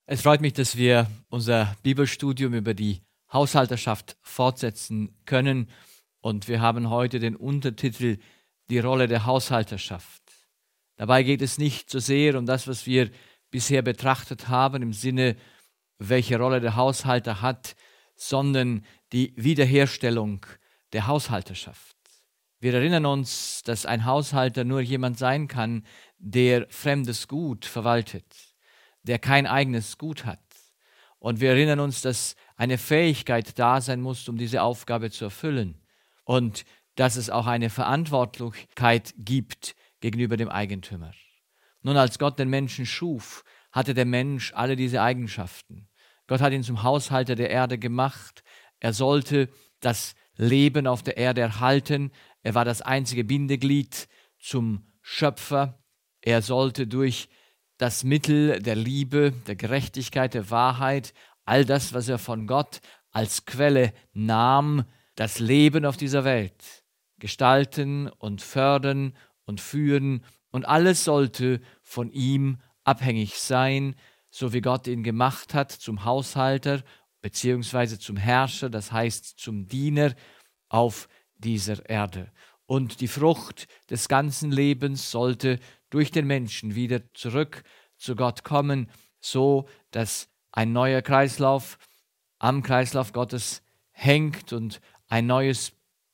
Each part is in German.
Es freut mich, dass wir unser Bibelstudium über die Haushalterschaft fortsetzen können. Und wir haben heute den Untertitel Die Rolle der Haushalterschaft. Dabei geht es nicht so sehr um das, was wir bisher betrachtet haben, im Sinne, welche Rolle der Haushalter hat, sondern die Wiederherstellung der Haushalterschaft. Wir erinnern uns, dass ein Haushalter nur jemand sein kann, der fremdes Gut verwaltet, der kein eigenes Gut hat. Und wir erinnern uns, dass eine Fähigkeit da sein muss, um diese Aufgabe zu erfüllen. Und dass es auch eine Verantwortlichkeit gibt gegenüber dem Eigentümer. Nun, als Gott den Menschen schuf, hatte der Mensch alle diese Eigenschaften. Gott hat ihn zum Haushalter der Erde gemacht. Er sollte das Leben auf der Erde erhalten. Er war das einzige Bindeglied zum Schöpfer. Er sollte durch das Mittel der Liebe, der Gerechtigkeit, der Wahrheit, all das, was er von Gott als Quelle nahm, das Leben auf dieser Welt gestalten und fördern und führen. Und alles sollte von ihm abhängig sein, so wie Gott ihn gemacht hat zum Haushalter beziehungsweise zum Herrscher, das heißt zum Diener auf dieser Erde. Und die Frucht des ganzen Lebens sollte durch den Menschen wieder zurück zu Gott kommen, so dass ein neuer Kreislauf am Kreislauf Gottes hängt und ein neues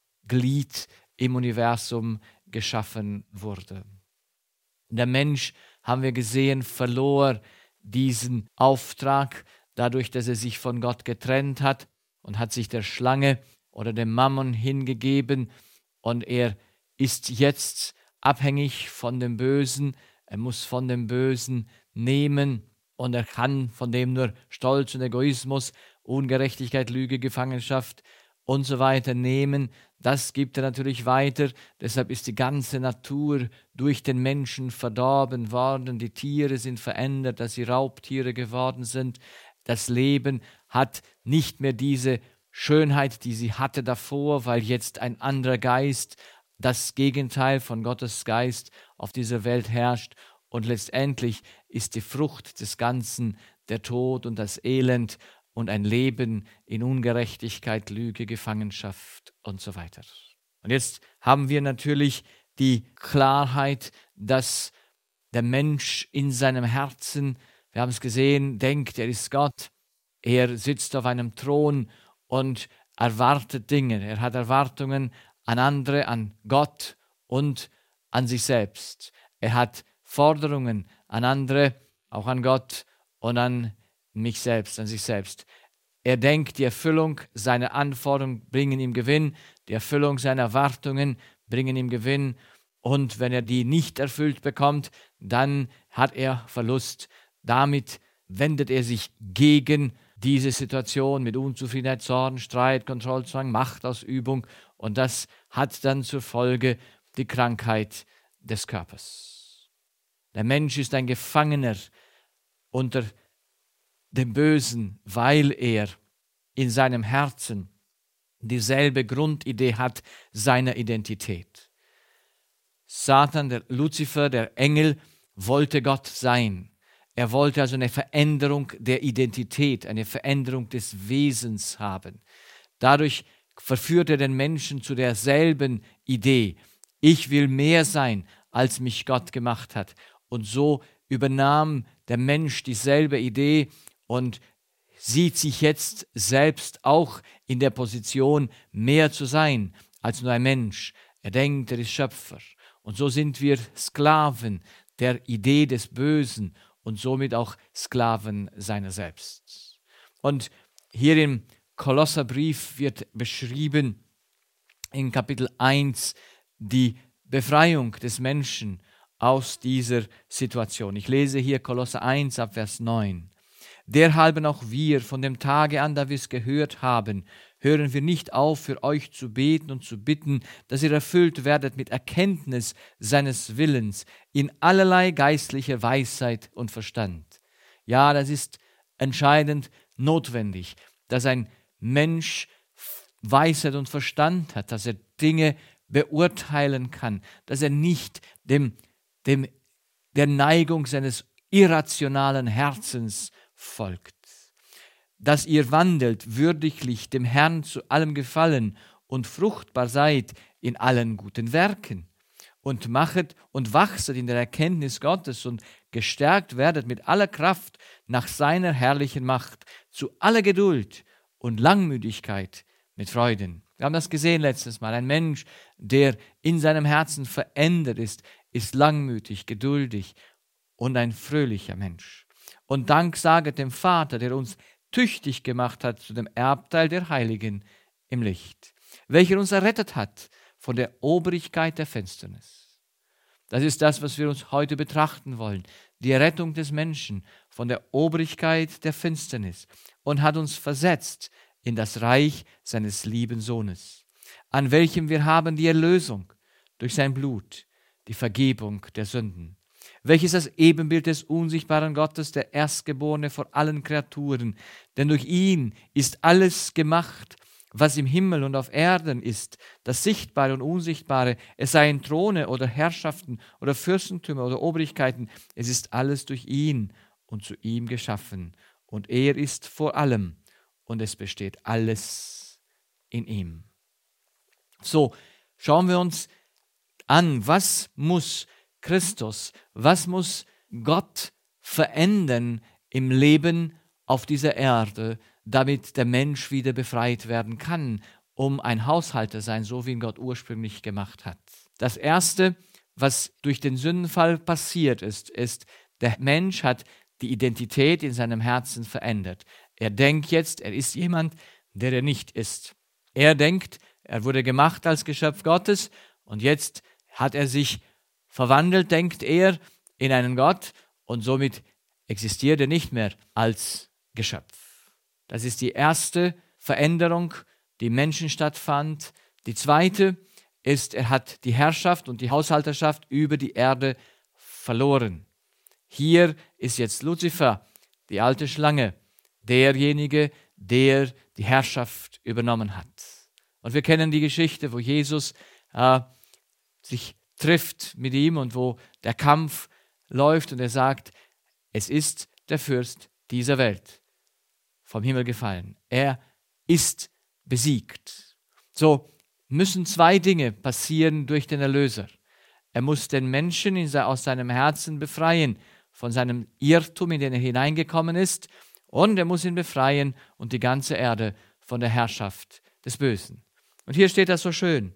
Glied im Universum geschaffen wurde. Der Mensch, haben wir gesehen, verlor diesen Auftrag dadurch, dass er sich von Gott getrennt hat und hat sich der Schlange oder dem Mammon hingegeben und er ist jetzt abhängig von dem Bösen. Er muss von dem Bösen nehmen und er kann von dem nur Stolz und Egoismus, Ungerechtigkeit, Lüge, Gefangenschaft und so weiter nehmen. Das gibt er natürlich weiter. Deshalb ist die ganze Natur durch den Menschen verdorben worden. Die Tiere sind verändert, dass sie Raubtiere geworden sind. Das Leben hat nicht mehr diese Schönheit, die sie hatte davor, weil jetzt ein anderer Geist, das Gegenteil von Gottes Geist, auf dieser Welt herrscht. Und letztendlich ist die Frucht des Ganzen der Tod und das Elend und ein Leben in Ungerechtigkeit, Lüge, Gefangenschaft und so weiter. Und jetzt haben wir natürlich die Klarheit, dass der Mensch in seinem Herzen, wir haben es gesehen, denkt, er ist Gott, er sitzt auf einem Thron und erwartet Dinge. Er hat Erwartungen an andere, an Gott und an sich selbst. Er hat Forderungen an andere, auch an Gott und an mich selbst, an sich selbst. Er denkt, die Erfüllung seiner Anforderungen bringen ihm Gewinn, die Erfüllung seiner Erwartungen bringen ihm Gewinn. Und wenn er die nicht erfüllt bekommt, dann hat er Verlust. Damit wendet er sich gegen diese Situation mit Unzufriedenheit, Zorn, Streit, Kontrollzwang, Machtausübung. Und das hat dann zur Folge die Krankheit des Körpers. Der Mensch ist ein Gefangener unter dem Bösen, weil er in seinem Herzen dieselbe Grundidee hat seiner Identität. Satan, der Luzifer, der Engel, wollte Gott sein. Er wollte also eine Veränderung der Identität, eine Veränderung des Wesens haben. Dadurch verführt er den Menschen zu derselben Idee. Ich will mehr sein, als mich Gott gemacht hat. Und so übernahm der Mensch dieselbe Idee und sieht sich jetzt selbst auch in der Position, mehr zu sein als nur ein Mensch. Er denkt, er ist Schöpfer. Und so sind wir Sklaven der Idee des Bösen und somit auch Sklaven seiner selbst. Und hier im Kolosserbrief wird beschrieben in Kapitel 1 die Befreiung des Menschen aus dieser Situation. Ich lese hier Kolosser 1 ab Vers 9. Derhalben auch wir, von dem Tage an, da wir es gehört haben, hören wir nicht auf, für euch zu beten und zu bitten, dass ihr erfüllt werdet mit Erkenntnis seines Willens in allerlei geistlicher Weisheit und Verstand. Ja, das ist entscheidend notwendig, dass ein Mensch Weisheit und Verstand hat, dass er Dinge beurteilen kann, dass er nicht der Neigung seines irrationalen Herzens folgt. Dass ihr wandelt würdiglich dem Herrn zu allem Gefallen und fruchtbar seid in allen guten Werken und machet und wachset in der Erkenntnis Gottes und gestärkt werdet mit aller Kraft nach seiner herrlichen Macht zu aller Geduld und Langmütigkeit mit Freuden. Wir haben das gesehen letztes Mal. Ein Mensch, der in seinem Herzen verändert ist langmütig, geduldig und ein fröhlicher Mensch. Und Dank saget dem Vater, der uns tüchtig gemacht hat zu dem Erbteil der Heiligen im Licht, welcher uns errettet hat von der Obrigkeit der Finsternis. Das ist das, was wir uns heute betrachten wollen, die Errettung des Menschen von der Obrigkeit der Finsternis und hat uns versetzt in das Reich seines lieben Sohnes, an welchem wir haben die Erlösung durch sein Blut, die Vergebung der Sünden, welches das Ebenbild des unsichtbaren Gottes, der Erstgeborene vor allen Kreaturen, denn durch ihn ist alles gemacht, was im Himmel und auf Erden ist, das Sichtbare und Unsichtbare, es seien Throne oder Herrschaften oder Fürstentümer oder Obrigkeiten, es ist alles durch ihn und zu ihm geschaffen. Und er ist vor allem und es besteht alles in ihm. So, schauen wir uns an, was muss Christus, was muss Gott verändern im Leben auf dieser Erde, damit der Mensch wieder befreit werden kann, um ein Haushalter sein, so wie ihn Gott ursprünglich gemacht hat. Das Erste, was durch den Sündenfall passiert ist, der Mensch hat die Identität in seinem Herzen verändert. Er denkt jetzt, er ist jemand, der er nicht ist. Er denkt, er wurde gemacht als Geschöpf Gottes und jetzt hat er sich verwandelt, denkt er, in einen Gott und somit existiert er nicht mehr als Geschöpf. Das ist die erste Veränderung, die im Menschen stattfand. Die zweite ist, er hat die Herrschaft und die Haushalterschaft über die Erde verloren. Hier ist jetzt Luzifer, die alte Schlange, derjenige, der die Herrschaft übernommen hat. Und wir kennen die Geschichte, wo Jesus sich trifft mit ihm und wo der Kampf läuft und er sagt, es ist der Fürst dieser Welt vom Himmel gefallen. Er ist besiegt. So müssen zwei Dinge passieren durch den Erlöser. Er muss den Menschen aus seinem Herzen befreien, von seinem Irrtum, in den er hineingekommen ist, und er muss ihn befreien und die ganze Erde von der Herrschaft des Bösen. Und hier steht das so schön,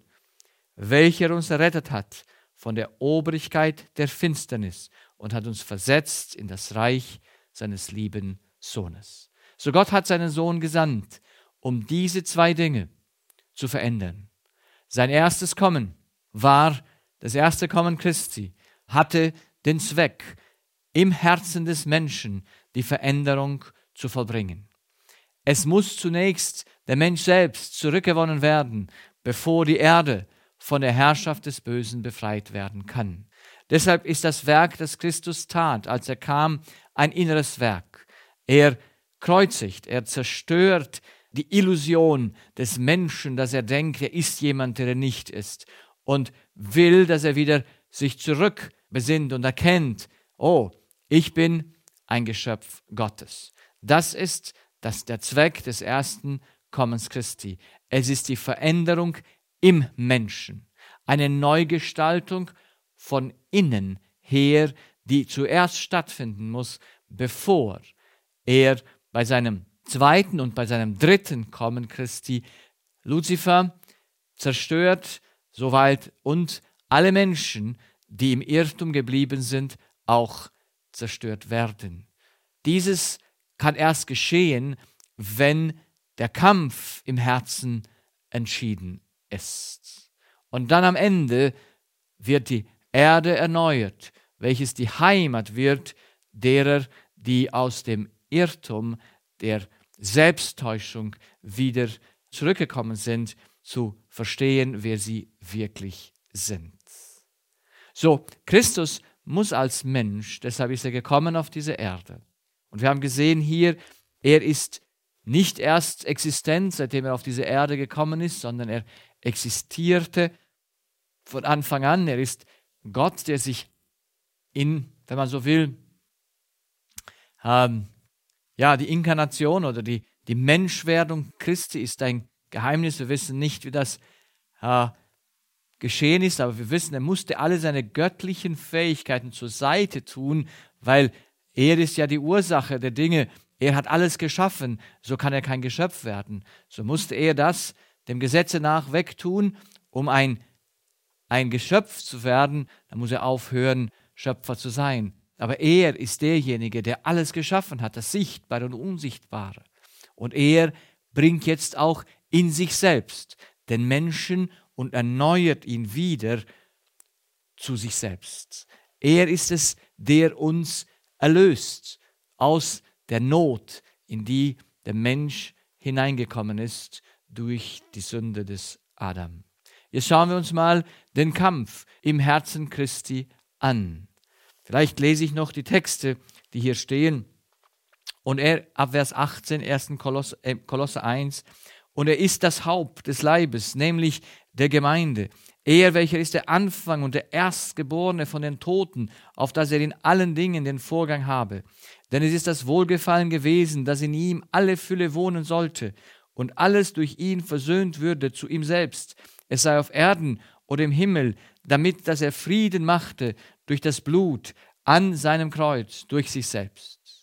welcher uns errettet hat von der Obrigkeit der Finsternis und hat uns versetzt in das Reich seines lieben Sohnes. So Gott hat seinen Sohn gesandt, um diese zwei Dinge zu verändern. Sein erstes Kommen war, das erste Kommen Christi, hatte den Zweck, im Herzen des Menschen die Veränderung zu vollbringen. Es muss zunächst der Mensch selbst zurückgewonnen werden, bevor die Erde von der Herrschaft des Bösen befreit werden kann. Deshalb ist das Werk, das Christus tat, als er kam, ein inneres Werk. Er kreuzigt, er zerstört die Illusion des Menschen, dass er denkt, er ist jemand, der er nicht ist, und will, dass er wieder sich zurückbesinnt und erkennt, oh, ich bin ein Geschöpf Gottes. Das ist der Zweck des ersten Kommens Christi. Es ist die Veränderung im Menschen, eine Neugestaltung von innen her, die zuerst stattfinden muss, bevor er bei seinem zweiten und bei seinem dritten Kommen Christi Luzifer zerstört, soweit und alle Menschen, die im Irrtum geblieben sind, auch zerstört werden. Dieses kann erst geschehen, wenn der Kampf im Herzen entschieden ist. Und dann am Ende wird die Erde erneuert, welches die Heimat wird derer, die aus dem Irrtum der Selbsttäuschung wieder zurückgekommen sind, zu verstehen, wer sie wirklich sind. So, Christus muss als Mensch, deshalb ist er gekommen auf diese Erde. Und wir haben gesehen hier, er ist nicht erst existent, seitdem er auf diese Erde gekommen ist, sondern er existierte von Anfang an. Er ist Gott, der sich wenn man so will, Ja, die Inkarnation oder die Menschwerdung Christi ist ein Geheimnis. Wir wissen nicht, wie das geschehen ist, aber wir wissen, er musste alle seine göttlichen Fähigkeiten zur Seite tun, weil er ist ja die Ursache der Dinge. Er hat alles geschaffen, so kann er kein Geschöpf werden. So musste er das dem Gesetze nach wegtun, um ein Geschöpf zu werden. Dann muss er aufhören, Schöpfer zu sein. Aber er ist derjenige, der alles geschaffen hat, das Sichtbare und Unsichtbare. Und er bringt jetzt auch in sich selbst den Menschen und erneuert ihn wieder zu sich selbst. Er ist es, der uns erlöst aus der Not, in die der Mensch hineingekommen ist durch die Sünde des Adam. Jetzt schauen wir uns mal den Kampf im Herzen Christi an. Vielleicht lese ich noch die Texte, die hier stehen. Und ab Vers 18, 1. Kolosser 1, und er ist das Haupt des Leibes, nämlich der Gemeinde. Er, welcher ist der Anfang und der Erstgeborene von den Toten, auf dass er in allen Dingen den Vorgang habe. Denn es ist das Wohlgefallen gewesen, dass in ihm alle Fülle wohnen sollte und alles durch ihn versöhnt würde zu ihm selbst. Es sei auf Erden oder im Himmel, damit, dass er Frieden machte durch das Blut an seinem Kreuz, durch sich selbst.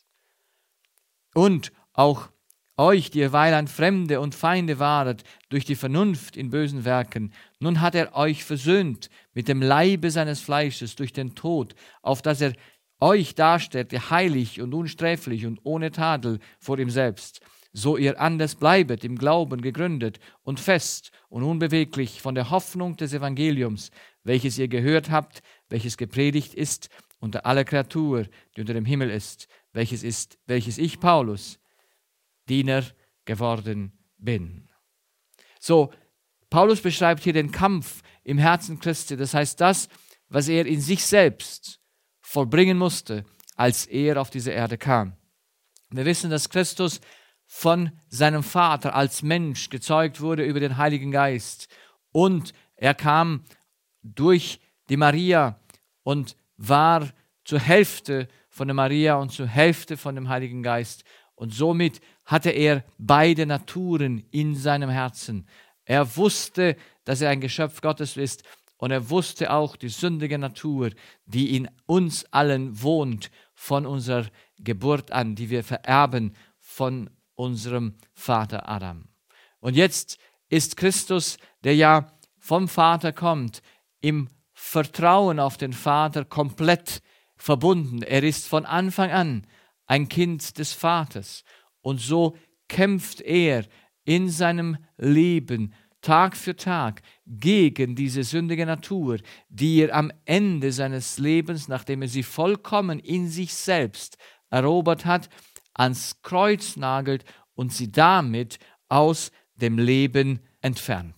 Und auch euch, die ihr weiland Fremde und Feinde waret, durch die Vernunft in bösen Werken, nun hat er euch versöhnt mit dem Leibe seines Fleisches durch den Tod, auf dass er euch darstellte, heilig und unsträflich und ohne Tadel vor ihm selbst, so ihr anders bleibet im Glauben gegründet und fest und unbeweglich von der Hoffnung des Evangeliums, welches ihr gehört habt, welches gepredigt ist unter aller Kreatur, die unter dem Himmel ist, welches ich, Paulus, Diener geworden bin. So, Paulus beschreibt hier den Kampf im Herzen Christi, das heißt das, was er in sich selbst vollbringen musste, als er auf diese Erde kam. Wir wissen, dass Christus von seinem Vater als Mensch gezeugt wurde über den Heiligen Geist und er kam durch die Maria und war zur Hälfte von der Maria und zur Hälfte von dem Heiligen Geist. Und somit hatte er beide Naturen in seinem Herzen. Er wusste, dass er ein Geschöpf Gottes ist und er wusste auch die sündige Natur, die in uns allen wohnt, von unserer Geburt an, die wir vererben von unserem Vater Adam. Und jetzt ist Christus, der ja vom Vater kommt, im Vertrauen auf den Vater komplett verbunden. Er ist von Anfang an ein Kind des Vaters. Und so kämpft er in seinem Leben Tag für Tag gegen diese sündige Natur, die er am Ende seines Lebens, nachdem er sie vollkommen in sich selbst erobert hat, ans Kreuz nagelt und sie damit aus dem Leben entfernt.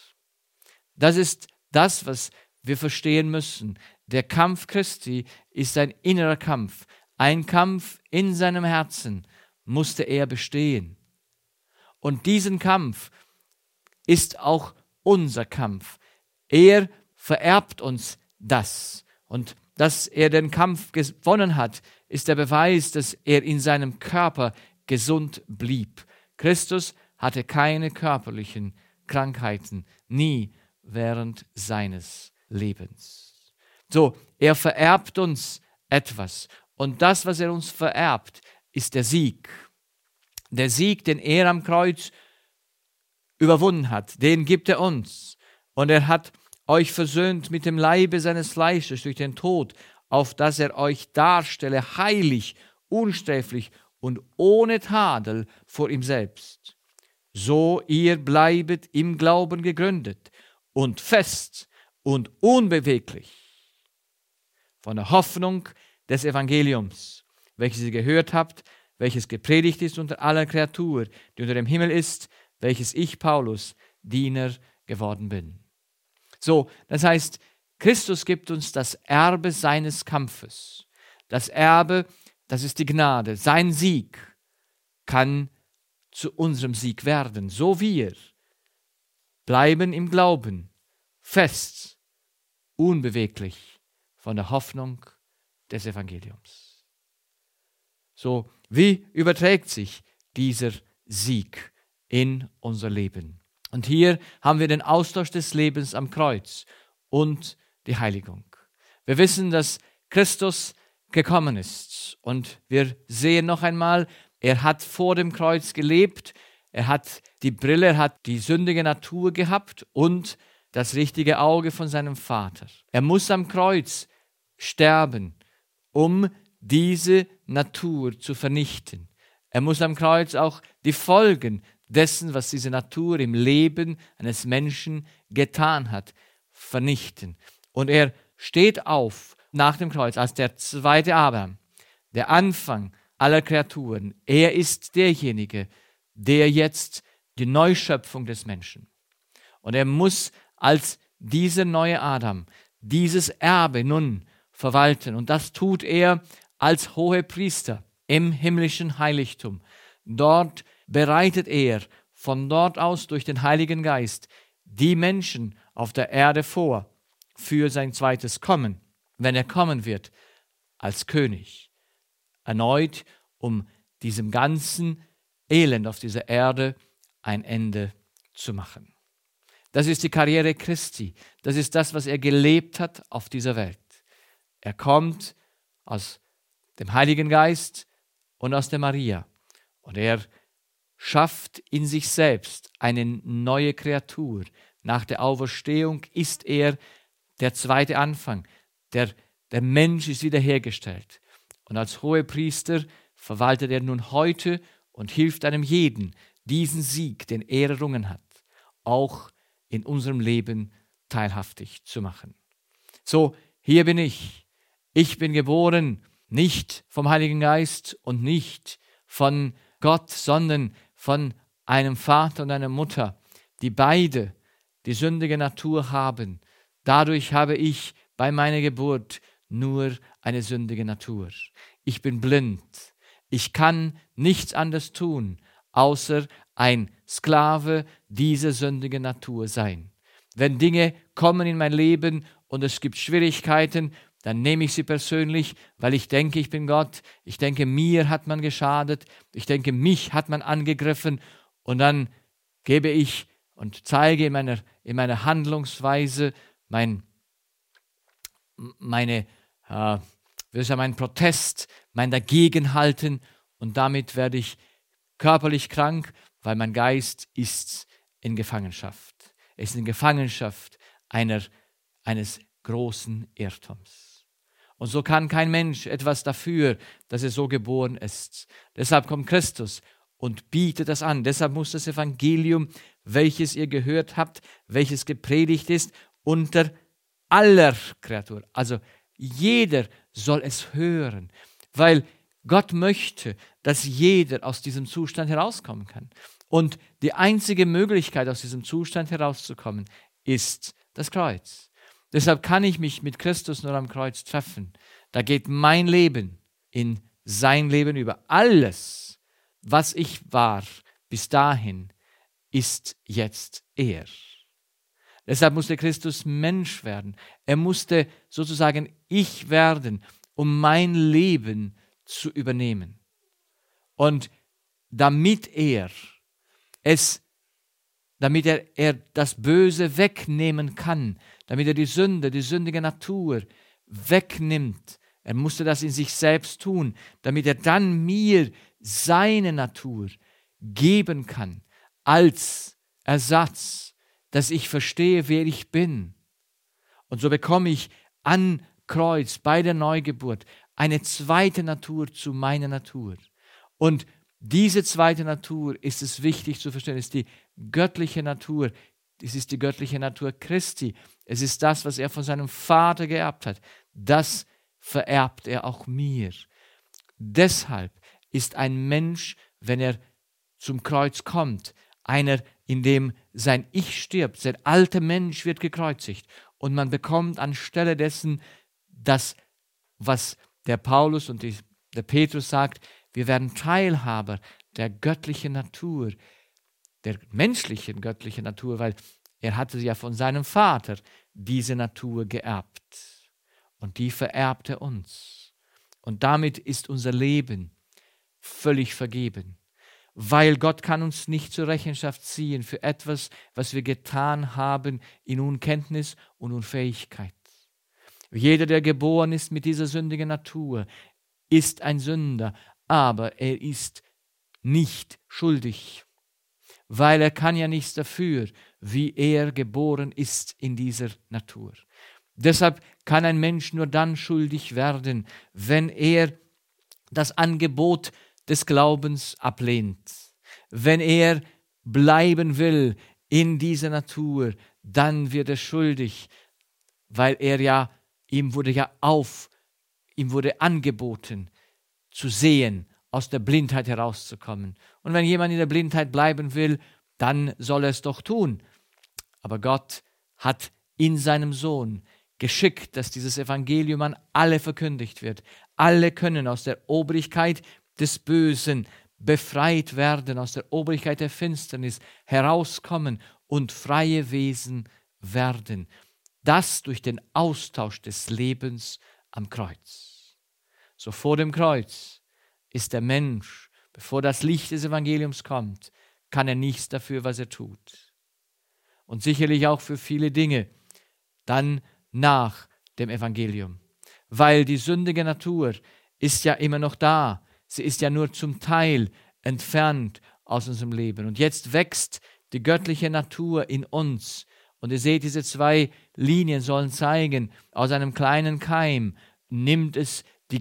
Das ist das, was wir verstehen müssen. Der Kampf Christi ist ein innerer Kampf. Ein Kampf in seinem Herzen musste er bestehen. Und diesen Kampf ist auch unser Kampf. Er vererbt uns das. Und dass er den Kampf gewonnen hat, ist der Beweis, dass er in seinem Körper gesund blieb. Christus hatte keine körperlichen Krankheiten, nie während seines Lebens. So, er vererbt uns etwas. Und das, was er uns vererbt, ist der Sieg. Der Sieg, den er am Kreuz überwunden hat, den gibt er uns. Und er hat euch versöhnt mit dem Leibe seines Fleisches durch den Tod, auf dass er euch darstelle, heilig, unsträflich und ohne Tadel vor ihm selbst. So ihr bleibet im Glauben gegründet und fest und unbeweglich von der Hoffnung des Evangeliums, welches ihr gehört habt, welches gepredigt ist unter aller Kreatur, die unter dem Himmel ist, welches ich, Paulus, Diener geworden bin. So, das heißt, Christus gibt uns das Erbe seines Kampfes. Das Erbe, das ist die Gnade. Sein Sieg kann zu unserem Sieg werden. So wir bleiben im Glauben fest, unbeweglich von der Hoffnung des Evangeliums. So, wie überträgt sich dieser Sieg in unser Leben? Und hier haben wir den Austausch des Lebens am Kreuz und die Heiligung. Wir wissen, dass Christus gekommen ist und wir sehen noch einmal, er hat vor dem Kreuz gelebt, er hat die Brille, er hat die sündige Natur gehabt und das richtige Auge von seinem Vater. Er muss am Kreuz sterben, um diese Natur zu vernichten. Er muss am Kreuz auch die Folgen dessen, was diese Natur im Leben eines Menschen getan hat, vernichten. Und er steht auf nach dem Kreuz als der zweite Abraham, der Anfang aller Kreaturen. Er ist derjenige, der jetzt die Neuschöpfung des Menschen. Und er muss als dieser neue Adam dieses Erbe nun verwalten. Und das tut er als Hohepriester im himmlischen Heiligtum. Dort bereitet er von dort aus durch den Heiligen Geist die Menschen auf der Erde vor für sein zweites Kommen, wenn er kommen wird als König. Erneut, um diesem ganzen Elend auf dieser Erde ein Ende zu machen. Das ist die Karriere Christi. Das ist das, was er gelebt hat auf dieser Welt. Er kommt aus dem Heiligen Geist und aus der Maria. Und er schafft in sich selbst eine neue Kreatur. Nach der Auferstehung ist er der zweite Anfang. Der Mensch ist wiederhergestellt. Und als Hohepriester verwaltet er nun heute und hilft einem jeden, diesen Sieg, den er errungen hat, auch in unserem Leben teilhaftig zu machen. So, hier bin ich. Ich bin geboren nicht vom Heiligen Geist und nicht von Gott, sondern von einem Vater und einer Mutter, die beide die sündige Natur haben. Dadurch habe ich bei meiner Geburt nur eine sündige Natur. Ich bin blind. Ich kann nichts anderes tun, außer ein Sklave dieser sündigen Natur sein. Wenn Dinge kommen in mein Leben und es gibt Schwierigkeiten, dann nehme ich sie persönlich, weil ich denke, ich bin Gott. Ich denke, mir hat man geschadet. Ich denke, mich hat man angegriffen. Und dann gebe ich und zeige in meiner Handlungsweise meinen Protest, mein Dagegenhalten. Und damit werde ich körperlich krank, weil mein Geist ist in Gefangenschaft. Er ist in Gefangenschaft eines großen Irrtums. Und so kann kein Mensch etwas dafür, dass er so geboren ist. Deshalb kommt Christus und bietet das an. Deshalb muss das Evangelium, welches ihr gehört habt, welches gepredigt ist, unter aller Kreatur. Also jeder soll es hören, weil Gott möchte, dass jeder aus diesem Zustand herauskommen kann. Und die einzige Möglichkeit, aus diesem Zustand herauszukommen, ist das Kreuz. Deshalb kann ich mich mit Christus nur am Kreuz treffen. Da geht mein Leben in sein Leben über. Alles, was ich war bis dahin, ist jetzt er. Deshalb musste Christus Mensch werden. Er musste sozusagen ich werden, um mein Leben zu übernehmen. Und damit er das Böse wegnehmen kann, damit er die sündige Natur wegnimmt. Er musste das in sich selbst tun, damit er dann mir seine Natur geben kann, als Ersatz, dass ich verstehe, wer ich bin. Und so bekomme ich an Kreuz bei der Neugeburt eine zweite Natur zu meiner Natur. Und diese zweite Natur ist es wichtig zu verstehen, ist die göttliche Natur. Es ist die göttliche Natur Christi. Es ist das, was er von seinem Vater geerbt hat. Das vererbt er auch mir. Deshalb ist ein Mensch, wenn er zum Kreuz kommt, einer, in dem sein Ich stirbt. Sein alter Mensch wird gekreuzigt. Und man bekommt anstelle dessen das, was der Paulus und der Petrus sagt, wir werden Teilhaber der göttlichen Natur, der menschlichen göttlichen Natur, weil er hatte ja von seinem Vater diese Natur geerbt. Und die vererbt er uns. Und damit ist unser Leben völlig vergeben. Weil Gott kann uns nicht zur Rechenschaft ziehen für etwas, was wir getan haben in Unkenntnis und Unfähigkeit. Jeder, der geboren ist mit dieser sündigen Natur, ist ein Sünder, aber er ist nicht schuldig, weil er kann ja nichts dafür, wie er geboren ist in dieser Natur. Deshalb kann ein Mensch nur dann schuldig werden, wenn er das Angebot des Glaubens ablehnt. Wenn er bleiben will in dieser Natur, dann wird er schuldig, weil ihm wurde angeboten, zu sehen, aus der Blindheit herauszukommen. Und wenn jemand in der Blindheit bleiben will, dann soll er es doch tun. Aber Gott hat in seinem Sohn geschickt, dass dieses Evangelium an alle verkündigt wird. Alle können aus der Obrigkeit des Bösen befreit werden, aus der Obrigkeit der Finsternis herauskommen und freie Wesen werden. Das durch den Austausch des Lebens am Kreuz. So vor dem Kreuz ist der Mensch, bevor das Licht des Evangeliums kommt, kann er nichts dafür, was er tut. Und sicherlich auch für viele Dinge dann nach dem Evangelium. Weil die sündige Natur ist ja immer noch da. Sie ist ja nur zum Teil entfernt aus unserem Leben. Und jetzt wächst die göttliche Natur in uns. Und ihr seht, diese 2 Linien sollen zeigen, aus einem kleinen Keim nimmt es den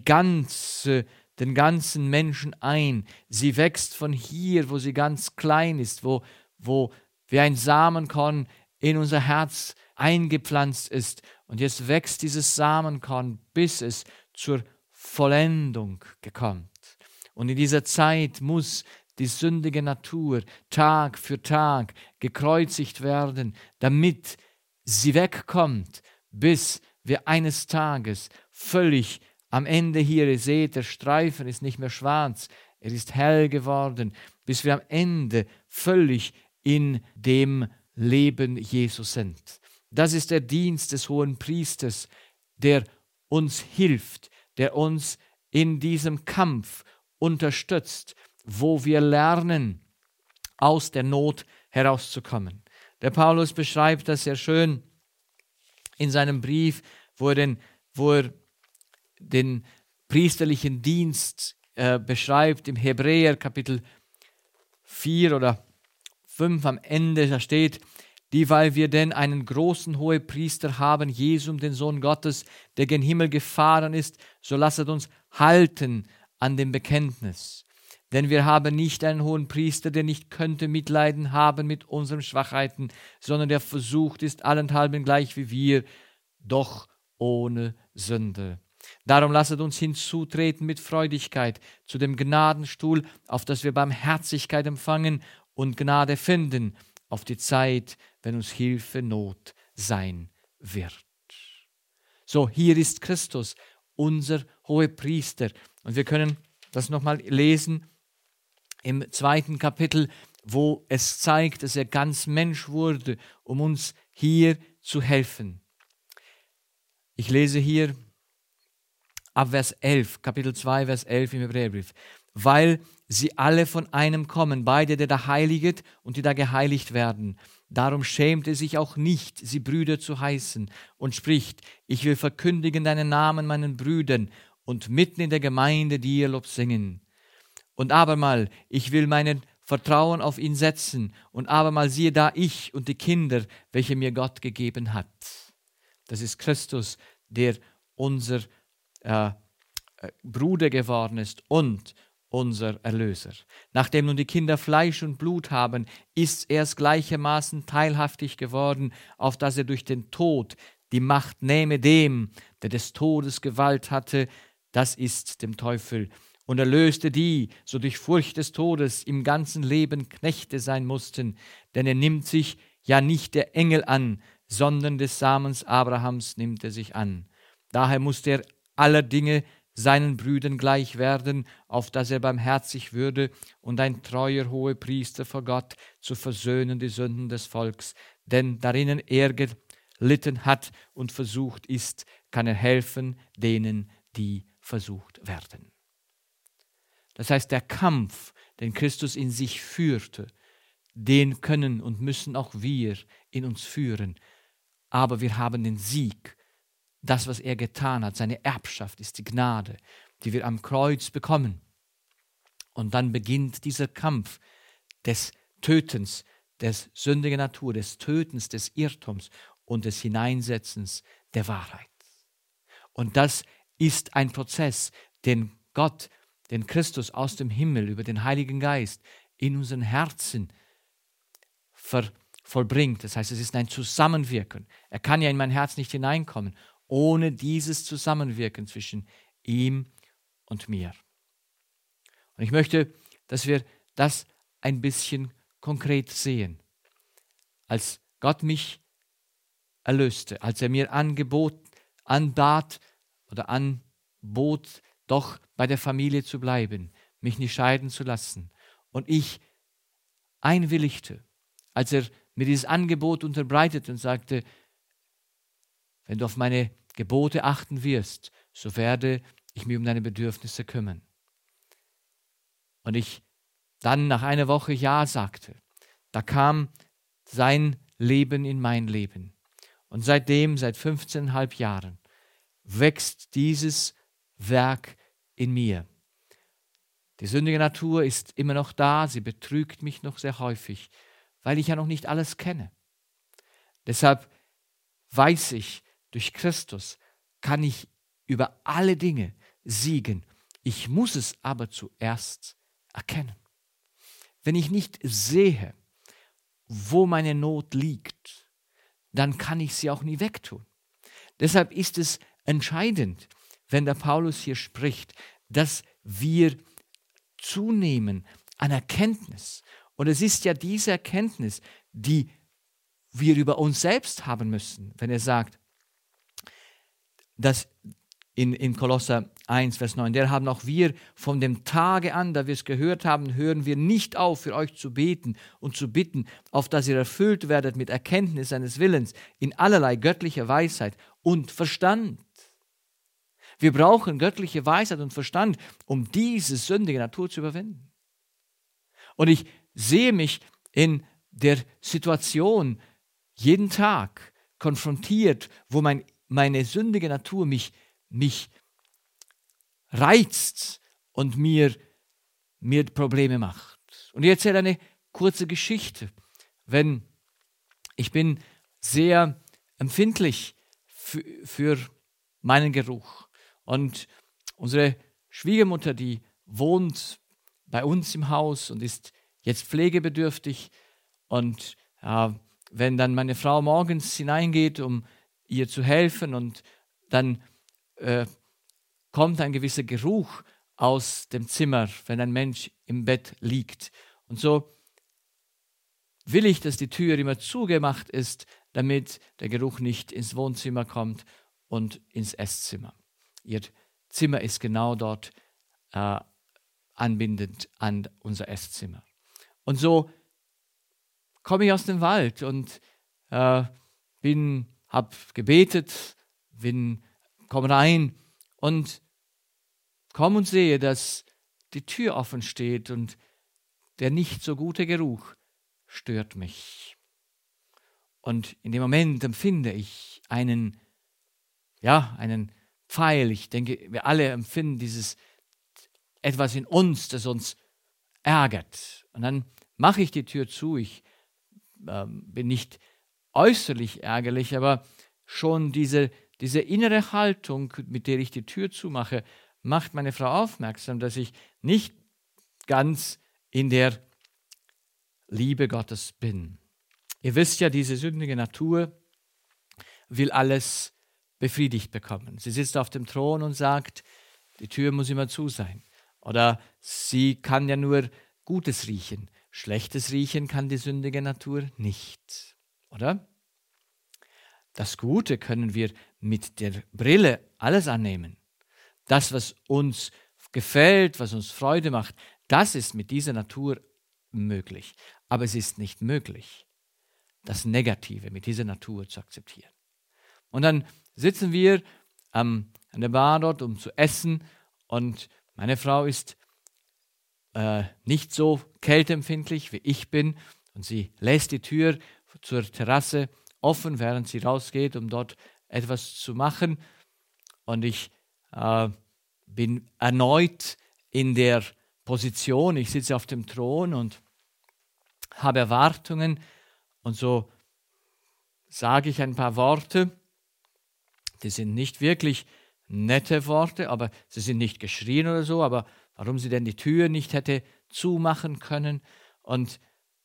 ganzen Menschen ein. Sie wächst von hier, wo sie ganz klein ist, wo wie ein Samenkorn in unser Herz eingepflanzt ist. Und jetzt wächst dieses Samenkorn, bis es zur Vollendung kommt. Und in dieser Zeit muss die sündige Natur Tag für Tag gekreuzigt werden, damit sie wegkommt, bis wir eines Tages völlig am Ende hier, ihr seht, der Streifen ist nicht mehr schwarz, er ist hell geworden, bis wir am Ende völlig in dem Leben Jesus sind. Das ist der Dienst des hohen Priesters, der uns hilft, der uns in diesem Kampf unterstützt, wo wir lernen, aus der Not herauszukommen. Der Paulus beschreibt das sehr schön in seinem Brief, wo er den priesterlichen Dienst beschreibt, im Hebräer Kapitel 4 oder 5 am Ende, da steht: Dieweil wir denn einen großen Hohepriester haben, Jesum, den Sohn Gottes, der gen Himmel gefahren ist, so lasset uns halten an dem Bekenntnis. Denn wir haben nicht einen hohen Priester, der nicht könnte Mitleiden haben mit unseren Schwachheiten, sondern der versucht ist allenthalben gleich wie wir, doch ohne Sünde. Darum lasset uns hinzutreten mit Freudigkeit zu dem Gnadenstuhl, auf das wir Barmherzigkeit empfangen und Gnade finden, auf die Zeit, wenn uns Hilfe Not sein wird. So, hier ist Christus, unser Hohepriester. Und wir können das nochmal lesen im 2. Kapitel, wo es zeigt, dass er ganz Mensch wurde, um uns hier zu helfen. Ich lese hier ab Vers 11, Kapitel 2, Vers 11 im Hebräerbrief. Weil sie alle von einem kommen, beide, der da heiliget und die da geheiligt werden. Darum schämt er sich auch nicht, sie Brüder zu heißen, und spricht: Ich will verkündigen deinen Namen meinen Brüdern und mitten in der Gemeinde dir Lob singen. Und abermal, ich will meinen Vertrauen auf ihn setzen, und abermal siehe da ich und die Kinder, welche mir Gott gegeben hat. Das ist Christus, der unser Bruder geworden ist und unser Erlöser. Nachdem nun die Kinder Fleisch und Blut haben, ist er es gleichermaßen teilhaftig geworden, auf dass er durch den Tod die Macht nehme dem, der des Todes Gewalt hatte, das ist dem Teufel, und erlöste die, so durch Furcht des Todes im ganzen Leben Knechte sein mussten, denn er nimmt sich ja nicht der Engel an, sondern des Samens Abrahams nimmt er sich an. Daher musste er aller Dinge seinen Brüdern gleich werden, auf dass er barmherzig würde und ein treuer Hohepriester vor Gott zu versöhnen die Sünden des Volks. Denn darinnen er gelitten hat und versucht ist, kann er helfen denen, die versucht werden. Das heißt, der Kampf, den Christus in sich führte, den können und müssen auch wir in uns führen. Aber wir haben den Sieg. Das, was er getan hat, seine Erbschaft ist die Gnade, die wir am Kreuz bekommen. Und dann beginnt dieser Kampf des Tötens, des sündigen Natur, des Tötens, des Irrtums und des Hineinsetzens der Wahrheit. Und das ist ein Prozess, den Gott, den Christus aus dem Himmel über den Heiligen Geist in unseren Herzen vollbringt. Das heißt, es ist ein Zusammenwirken. Er kann ja in mein Herz nicht hineinkommen, ohne dieses Zusammenwirken zwischen ihm und mir. Und ich möchte, dass wir das ein bisschen konkret sehen. Als Gott mich erlöste, als er mir anbot, doch bei der Familie zu bleiben, mich nicht scheiden zu lassen, und ich einwilligte, als er mir dieses Angebot unterbreitete und sagte, wenn du auf meine Gebote achten wirst, so werde ich mich um deine Bedürfnisse kümmern. Und ich dann nach einer Woche Ja sagte, da kam sein Leben in mein Leben. Und seitdem, seit 15,5 Jahren, wächst dieses Werk in mir. Die sündige Natur ist immer noch da, sie betrügt mich noch sehr häufig, weil ich ja noch nicht alles kenne. Deshalb weiß ich, durch Christus kann ich über alle Dinge siegen. Ich muss es aber zuerst erkennen. Wenn ich nicht sehe, wo meine Not liegt, dann kann ich sie auch nie wegtun. Deshalb ist es entscheidend, wenn der Paulus hier spricht, dass wir zunehmen an Erkenntnis. Und es ist ja diese Erkenntnis, die wir über uns selbst haben müssen, wenn er sagt, dass in Kolosser 1, Vers 9, der haben auch wir von dem Tage an, da wir es gehört haben, hören wir nicht auf, für euch zu beten und zu bitten, auf dass ihr erfüllt werdet mit Erkenntnis seines Willens in allerlei göttlicher Weisheit und Verstand. Wir brauchen göttliche Weisheit und Verstand, um diese sündige Natur zu überwinden. Und ich sehe mich in der Situation jeden Tag konfrontiert, wo meine sündige Natur mich reizt und mir Probleme macht. Und ich erzähle eine kurze Geschichte. Ich bin sehr empfindlich für meinen Geruch. Und unsere Schwiegermutter, die wohnt bei uns im Haus und ist jetzt pflegebedürftig. Und wenn dann meine Frau morgens hineingeht, um ihr zu helfen, und dann kommt ein gewisser Geruch aus dem Zimmer, wenn ein Mensch im Bett liegt. Und so will ich, dass die Tür immer zugemacht ist, damit der Geruch nicht ins Wohnzimmer kommt und ins Esszimmer. Ihr Zimmer ist genau dort anbindend an unser Esszimmer. Und so komme ich aus dem Wald und habe gebetet, komme rein und komme und sehe, dass die Tür offen steht und der nicht so gute Geruch stört mich. Und in dem Moment empfinde ich einen Pfeil. Ich denke, wir alle empfinden dieses etwas in uns, das uns ärgert. Und dann mache ich die Tür zu. Ich bin nicht äußerlich ärgerlich, aber schon diese innere Haltung, mit der ich die Tür zumache, macht meine Frau aufmerksam, dass ich nicht ganz in der Liebe Gottes bin. Ihr wisst ja, diese sündige Natur will alles befriedigt bekommen. Sie sitzt auf dem Thron und sagt, die Tür muss immer zu sein. Oder sie kann ja nur Gutes riechen. Schlechtes riechen kann die sündige Natur nicht. Oder? Das Gute können wir mit der Brille alles annehmen. Das, was uns gefällt, was uns Freude macht, das ist mit dieser Natur möglich. Aber es ist nicht möglich, das Negative mit dieser Natur zu akzeptieren. Und dann sitzen wir an der Bar dort, um zu essen, und meine Frau ist nicht so kälteempfindlich wie ich bin und sie lässt die Tür zur Terrasse offen, während sie rausgeht, um dort etwas zu machen. Und ich bin erneut in der Position, ich sitze auf dem Thron und habe Erwartungen und so sage ich ein paar Worte, die sind nicht wirklich nette Worte, aber sie sind nicht geschrien oder so, aber warum sie denn die Tür nicht hätte zumachen können. Und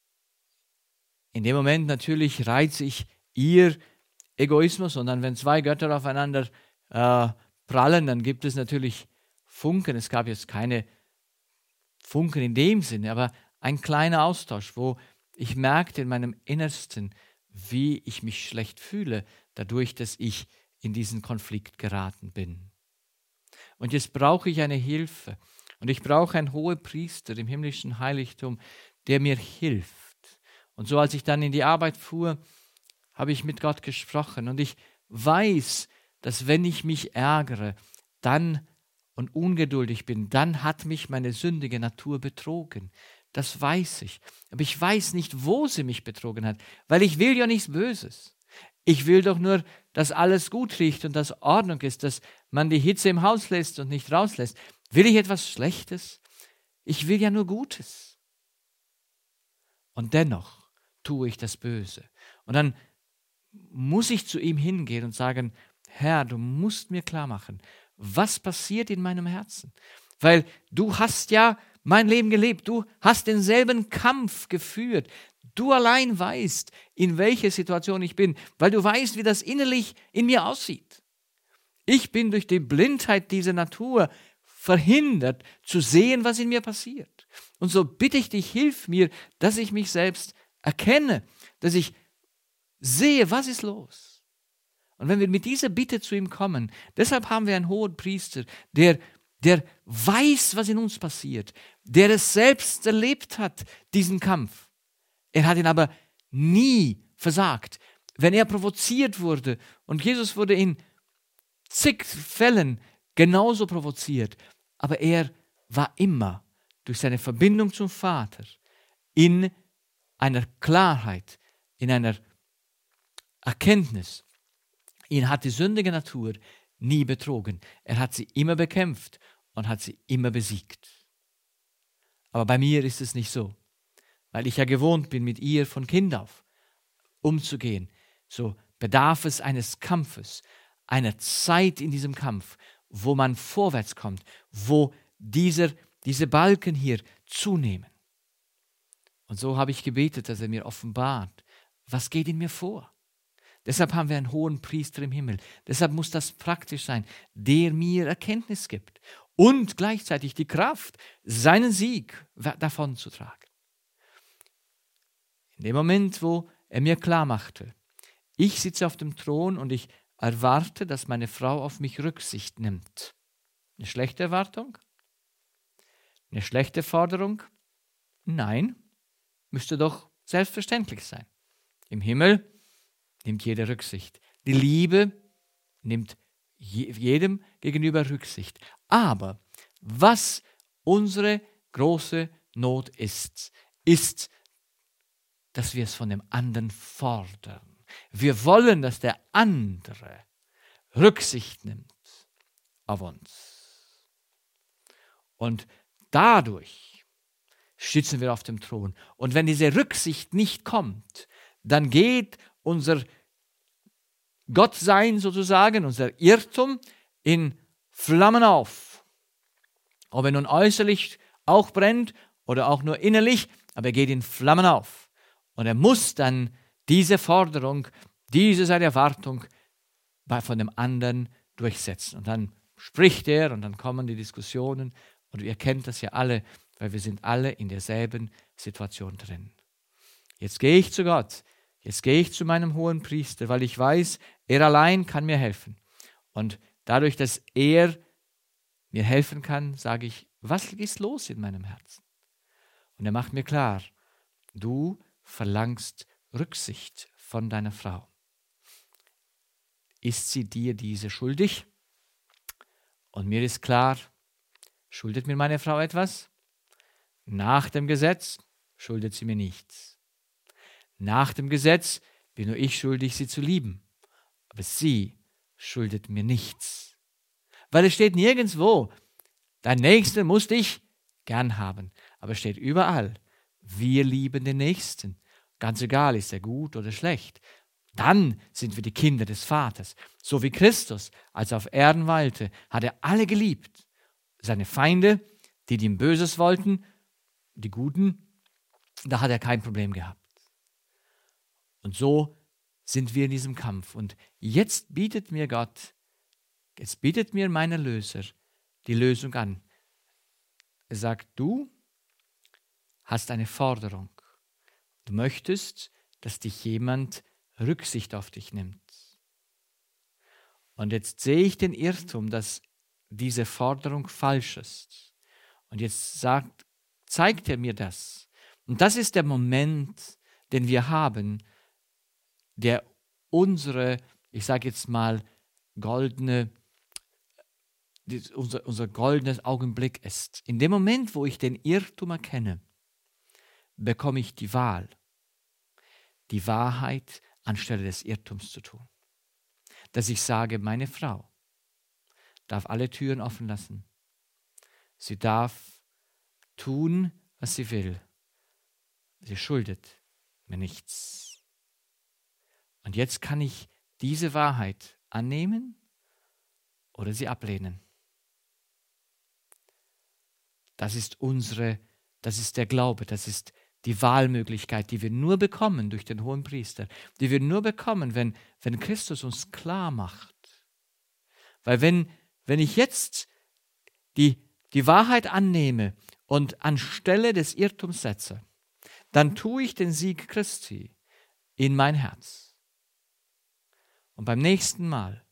in dem Moment natürlich reize ich ihr Egoismus und dann, wenn zwei Götter aufeinander prallen, dann gibt es natürlich Funken. Es gab jetzt keine Funken in dem Sinne, aber ein kleiner Austausch, wo ich merkte in meinem Innersten, wie ich mich schlecht fühle, dadurch, dass ich in diesen Konflikt geraten bin. Und jetzt brauche ich eine Hilfe. Und ich brauche einen Hohepriester im himmlischen Heiligtum, der mir hilft. Und so als ich dann in die Arbeit fuhr, habe ich mit Gott gesprochen. Und ich weiß, dass wenn ich mich ärgere, dann und ungeduldig bin, dann hat mich meine sündige Natur betrogen. Das weiß ich. Aber ich weiß nicht, wo sie mich betrogen hat, weil ich will ja nichts Böses. Ich will doch nur, dass alles gut riecht und dass Ordnung ist, dass man die Hitze im Haus lässt und nicht rauslässt. Will ich etwas Schlechtes? Ich will ja nur Gutes. Und dennoch tue ich das Böse. Und dann muss ich zu ihm hingehen und sagen, Herr, du musst mir klar machen, was passiert in meinem Herzen. Weil du hast ja mein Leben gelebt, du hast denselben Kampf geführt. Du allein weißt, in welcher Situation ich bin, weil du weißt, wie das innerlich in mir aussieht. Ich bin durch die Blindheit dieser Natur verhindert, zu sehen, was in mir passiert. Und so bitte ich dich, hilf mir, dass ich mich selbst erkenne, dass ich sehe, was ist los. Und wenn wir mit dieser Bitte zu ihm kommen, deshalb haben wir einen hohen Priester, der weiß, was in uns passiert, der es selbst erlebt hat, diesen Kampf. Er hat ihn aber nie versagt. Wenn er provoziert wurde, und Jesus wurde in zig Fällen genauso provoziert, aber er war immer durch seine Verbindung zum Vater in einer Klarheit, in einer Erkenntnis. Ihn hat die sündige Natur nie betrogen. Er hat sie immer bekämpft und hat sie immer besiegt. Aber bei mir ist es nicht so, weil ich ja gewohnt bin, mit ihr von Kind auf umzugehen. So bedarf es eines Kampfes, einer Zeit in diesem Kampf, wo man vorwärts kommt, wo diese Balken hier zunehmen. Und so habe ich gebetet, dass er mir offenbart, was geht in mir vor. Deshalb haben wir einen hohen Priester im Himmel. Deshalb muss das praktisch sein, der mir Erkenntnis gibt und gleichzeitig die Kraft, seinen Sieg davon zu tragen. In dem Moment, wo er mir klar machte, ich sitze auf dem Thron und ich erwarte, dass meine Frau auf mich Rücksicht nimmt. Eine schlechte Erwartung? Eine schlechte Forderung? Nein, müsste doch selbstverständlich sein. Im Himmel nimmt jeder Rücksicht. Die Liebe nimmt jedem gegenüber Rücksicht. Aber was unsere große Not ist, dass wir es von dem anderen fordern. Wir wollen, dass der andere Rücksicht nimmt auf uns. Und dadurch sitzen wir auf dem Thron. Und wenn diese Rücksicht nicht kommt, dann geht unser Gottsein sozusagen, unser Irrtum in Flammen auf. Ob er nun äußerlich auch brennt oder auch nur innerlich, aber er geht in Flammen auf. Und er muss dann diese Forderung, seine Erwartung von dem anderen durchsetzen. Und dann spricht er und dann kommen die Diskussionen und ihr kennt das ja alle, weil wir sind alle in derselben Situation drin. Jetzt gehe ich zu Gott, jetzt gehe ich zu meinem hohen Priester, weil ich weiß, er allein kann mir helfen. Und dadurch, dass er mir helfen kann, sage ich, was ist los in meinem Herzen? Und er macht mir klar, du verlangst Rücksicht von deiner Frau. Ist sie dir diese schuldig? Und mir ist klar, schuldet mir meine Frau etwas? Nach dem Gesetz schuldet sie mir nichts. Nach dem Gesetz bin nur ich schuldig, sie zu lieben. Aber sie schuldet mir nichts. Weil es steht nirgendwo, dein Nächsten musst dich gern haben. Aber es steht überall, wir lieben den Nächsten. Ganz egal, ist er gut oder schlecht. Dann sind wir die Kinder des Vaters. So wie Christus, als er auf Erden weilte, hat er alle geliebt. Seine Feinde, die ihm Böses wollten, die Guten, da hat er kein Problem gehabt. Und so sind wir in diesem Kampf. Und jetzt bietet mir Gott, jetzt bietet mir mein Erlöser die Lösung an. Er sagt, du hast eine Forderung. Du möchtest, dass dich jemand Rücksicht auf dich nimmt. Und jetzt sehe ich den Irrtum, dass diese Forderung falsch ist. Und jetzt zeigt er mir das. Und das ist der Moment, den wir haben, der unsere, ich sage jetzt mal, unser goldenes Augenblick ist. In dem Moment, wo ich den Irrtum erkenne, bekomme ich die Wahl, die Wahrheit anstelle des Irrtums zu tun. Dass ich sage, meine Frau darf alle Türen offen lassen. Sie darf tun, was sie will. Sie schuldet mir nichts. Und jetzt kann ich diese Wahrheit annehmen oder sie ablehnen. Das ist der Glaube, das ist die Wahlmöglichkeit, die wir nur bekommen durch den Hohenpriester, die wir nur bekommen, wenn Christus uns klar macht. Weil wenn ich jetzt die Wahrheit annehme und anstelle des Irrtums setze, dann tue ich den Sieg Christi in mein Herz. Und beim nächsten Mal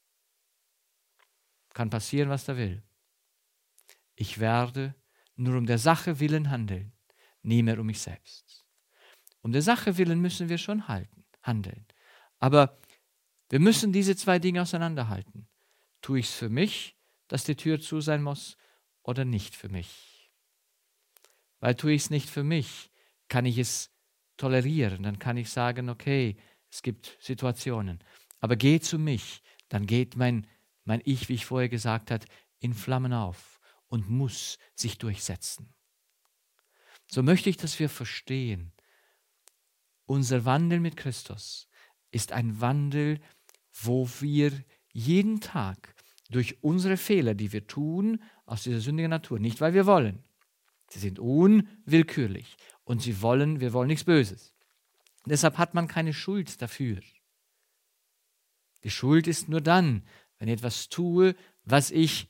kann passieren, was da will. Ich werde nur um der Sache willen handeln, nie mehr um mich selbst. Um der Sache willen müssen wir schon handeln. Aber wir müssen diese zwei Dinge auseinanderhalten. Tue ich es für mich, dass die Tür zu sein muss, oder nicht für mich? Weil tue ich es nicht für mich, kann ich es tolerieren. Dann kann ich sagen, okay, es gibt Situationen. Aber geht zu mich, dann geht mein Ich, wie ich vorher gesagt habe, in Flammen auf und muss sich durchsetzen. So möchte ich, dass wir verstehen, unser Wandel mit Christus ist ein Wandel, wo wir jeden Tag durch unsere Fehler, die wir tun, aus dieser sündigen Natur, nicht weil wir wollen, sie sind unwillkürlich und wir wollen nichts Böses. Deshalb hat man keine Schuld dafür. Die Schuld ist nur dann, wenn ich etwas tue, was ich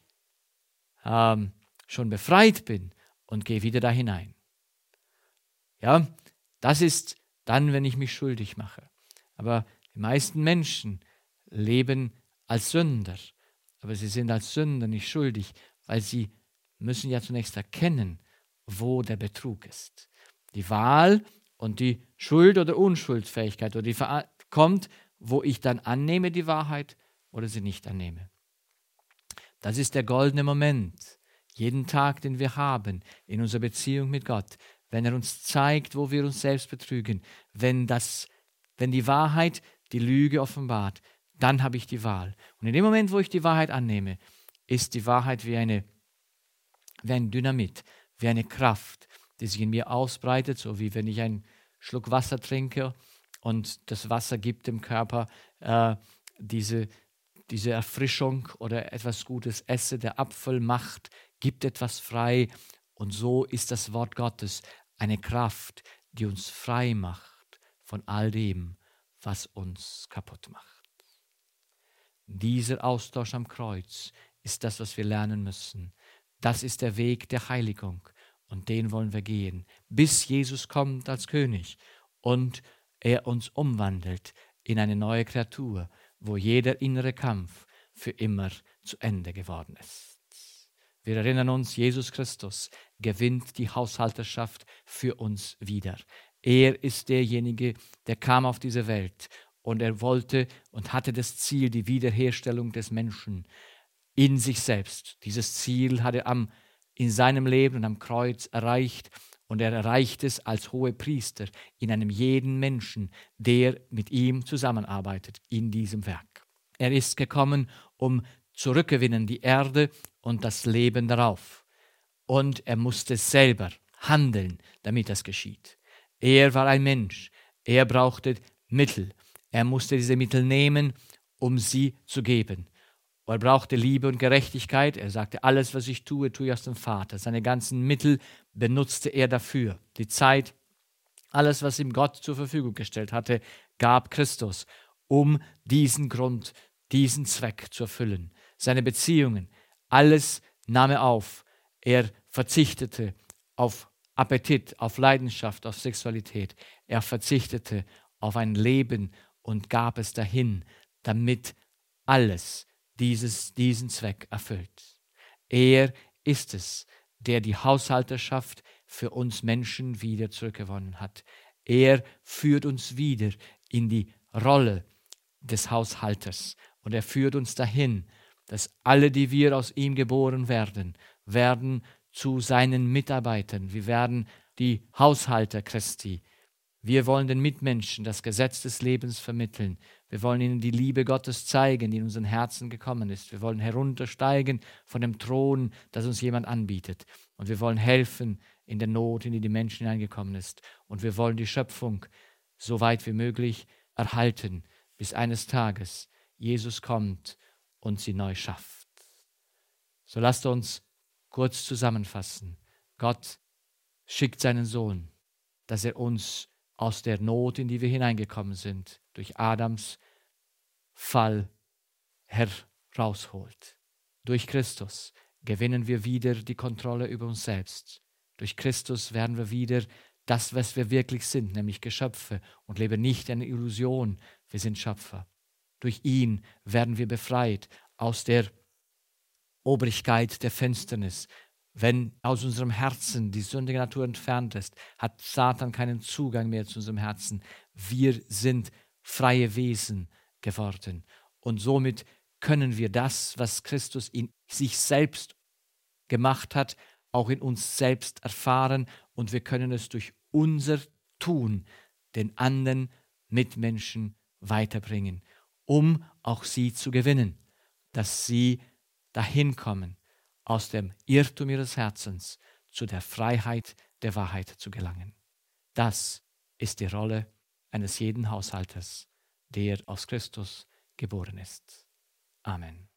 schon befreit bin und gehe wieder da hinein. Ja, das ist dann, wenn ich mich schuldig mache. Aber die meisten Menschen leben als Sünder. Aber sie sind als Sünder nicht schuldig, weil sie müssen ja zunächst erkennen, wo der Betrug ist. Die Wahl und die Schuld- oder Unschuldfähigkeit oder die kommt, wo ich dann annehme die Wahrheit oder sie nicht annehme. Das ist der goldene Moment, jeden Tag, den wir haben in unserer Beziehung mit Gott, wenn er uns zeigt, wo wir uns selbst betrügen, wenn die Wahrheit die Lüge offenbart, dann habe ich die Wahl. Und in dem Moment, wo ich die Wahrheit annehme, ist die Wahrheit wie ein Dynamit, wie eine Kraft, die sich in mir ausbreitet, so wie wenn ich einen Schluck Wasser trinke und das Wasser gibt dem Körper diese Erfrischung oder etwas Gutes esse. Der Apfel gibt etwas frei. Und so ist das Wort Gottes eine Kraft, die uns frei macht von all dem, was uns kaputt macht. Dieser Austausch am Kreuz ist das, was wir lernen müssen. Das ist der Weg der Heiligung und den wollen wir gehen, bis Jesus kommt als König und er uns umwandelt in eine neue Kreatur, wo jeder innere Kampf für immer zu Ende geworden ist. Wir erinnern uns, Jesus Christus gewinnt die Haushalterschaft für uns wieder. Er ist derjenige, der kam auf diese Welt und er wollte und hatte das Ziel, die Wiederherstellung des Menschen in sich selbst. Dieses Ziel hat er in seinem Leben und am Kreuz erreicht. Und er erreicht es als Hohepriester in einem jeden Menschen, der mit ihm zusammenarbeitet in diesem Werk. Er ist gekommen, um zurückgewinnen die Erde und das Leben darauf. Und er musste selber handeln, damit das geschieht. Er war ein Mensch. Er brauchte Mittel. Er musste diese Mittel nehmen, um sie zu geben. Er brauchte Liebe und Gerechtigkeit. Er sagte, alles, was ich tue, tue ich aus dem Vater. Seine ganzen Mittel benutzte er dafür. Die Zeit, alles, was ihm Gott zur Verfügung gestellt hatte, gab Christus, um diesen Grund, diesen Zweck zu erfüllen. Seine Beziehungen, alles nahm er auf. Er verzichtete auf Appetit, auf Leidenschaft, auf Sexualität. Er verzichtete auf ein Leben und gab es dahin, damit alles diesen Zweck erfüllt. Er ist es, der die Haushalterschaft für uns Menschen wieder zurückgewonnen hat. Er führt uns wieder in die Rolle des Haushalters und er führt uns dahin, dass alle, die wir aus ihm geboren werden, werden zu seinen Mitarbeitern. Wir werden die Haushalter Christi. Wir wollen den Mitmenschen das Gesetz des Lebens vermitteln. Wir wollen ihnen die Liebe Gottes zeigen, die in unseren Herzen gekommen ist. Wir wollen heruntersteigen von dem Thron, das uns jemand anbietet. Und wir wollen helfen in der Not, in die die Menschen hineingekommen ist. Und wir wollen die Schöpfung so weit wie möglich erhalten, bis eines Tages Jesus kommt und sie neu schafft. So lasst uns kurz zusammenfassen. Gott schickt seinen Sohn, dass er uns aus der Not, in die wir hineingekommen sind, durch Adams Fall herausholt. Durch Christus gewinnen wir wieder die Kontrolle über uns selbst. Durch Christus werden wir wieder das, was wir wirklich sind, nämlich Geschöpfe, und leben nicht in einer Illusion, wir sind Schöpfer. Durch ihn werden wir befreit aus der Obrigkeit der Finsternis. Wenn aus unserem Herzen die sündige Natur entfernt ist, hat Satan keinen Zugang mehr zu unserem Herzen. Wir sind freie Wesen geworden. Und somit können wir das, was Christus in sich selbst gemacht hat, auch in uns selbst erfahren. Und wir können es durch unser Tun den anderen Mitmenschen weiterbringen, um auch sie zu gewinnen, dass sie dahin kommen, aus dem Irrtum ihres Herzens zu der Freiheit der Wahrheit zu gelangen. Das ist die Rolle eines jeden Haushalters, der aus Christus geboren ist. Amen.